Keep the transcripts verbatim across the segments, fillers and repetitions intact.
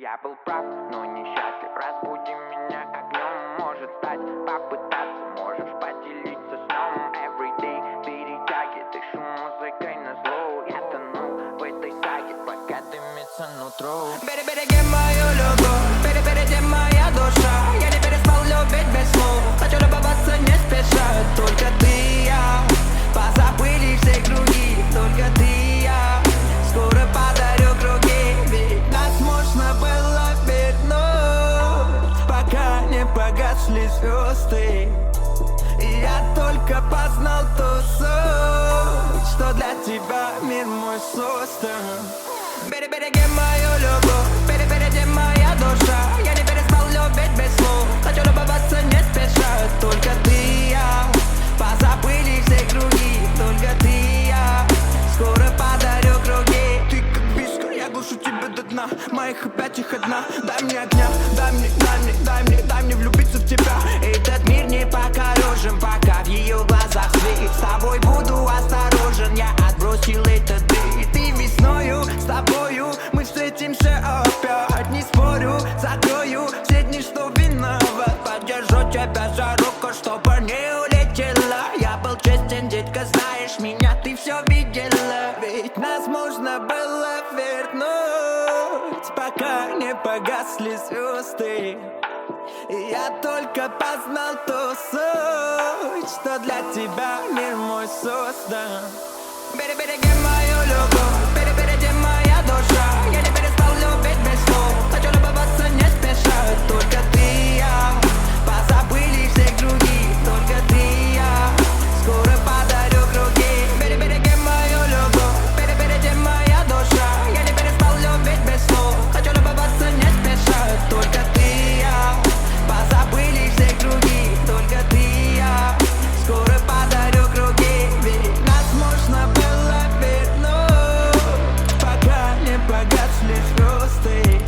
Я был прав, но несчастлив. Разбуди меня огнем, может стать, попытаться. Можешь поделиться сном. Everyday перетяги, дышу музыкой на зло. Я тону в этой саге, пока дымится нутро. Береги мою любовь, перепереди моя душа. Я не перестал любить без слов. Хочу любоваться не спеша. Только ты и я, позабыли все круги. Только ты и я, скоро подарю круги. Ведь нас можно было вернуть, пока не погасли звезды. И я только познал ту суть, что для тебя мир мой создан. Береги мою любовь, перепереди моя душа. Я не перестал любить без слов. Хочу любоваться не спеша. Только ты и я, позабыли все круги. Только ты и я, скоро подарю круги. Ты как виска, я глушу тебя до дна. Моих объятиях одна. Дай мне огня, дай мне, дай мне, дай мне, дай мне влюбиться в тебя. Этот мир не покорежен, пока в ее глазах свет. С тобой буду осторожен, я отбросил это ты. Ты весною, с тобою мы встретимся опять. Не спорю, закрою все дни, что виноват. Подержу тебя за руку, чтобы не улетела. Я был честен, детка, знаешь меня, ты все видела. Ведь нас можно было вернуть, пока не погасли звезды. И я только познал ту суть, что для тебя мир мой создан. Береги мою любовь, перепереди моя душа. Я не перестал любить без слов. Хочу любоваться не спеша. Только ты и я, позабыли все круги. Только ты и я, скоро подарю круги. Береги мою любовь, перепереди моя душа. Я не перестал любить без слов. Хочу любоваться не спеша. Только ты и я, позабыли все круги. Только ты и я, скоро подарю круги. Ведь нас можно было вернуть, пока не погасли звезды.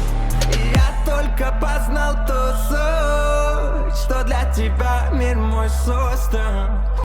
И я только познал ту суть, что для тебя мир мой создан.